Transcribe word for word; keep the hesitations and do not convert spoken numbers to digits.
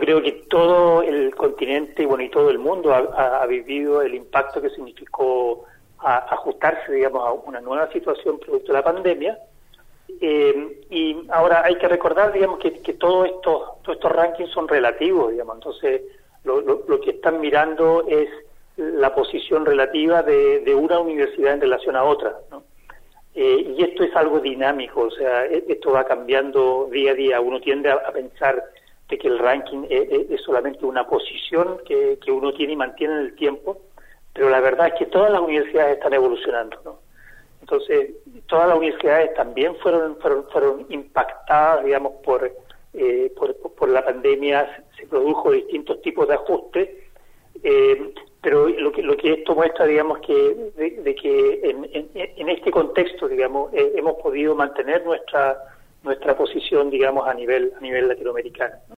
creo que todo el continente y bueno y todo el mundo ha, ha, ha vivido el impacto que significó a, ajustarse, digamos, a una nueva situación producto de la pandemia. Eh, y ahora hay que recordar, digamos, que, que todos estos todos estos rankings son relativos, digamos. Entonces, lo, lo, lo que están mirando es la posición relativa de, de una universidad en relación a otra, ¿no? Eh, y esto es algo dinámico, o sea, esto va cambiando día a día. Uno tiende a, a pensar de que el ranking es, es solamente una posición que, que uno tiene y mantiene en el tiempo, pero la verdad es que todas las universidades están evolucionando, ¿no? Entonces, todas las universidades también fueron fueron, fueron impactadas, digamos, por, eh, por, por la pandemia. Se produjo distintos tipos de ajustes, eh, pero lo que lo que esto muestra, digamos, que de, de que en, en, en este contexto, digamos, eh, hemos podido mantener nuestra nuestra posición, digamos, a nivel a nivel latinoamericano, ¿no?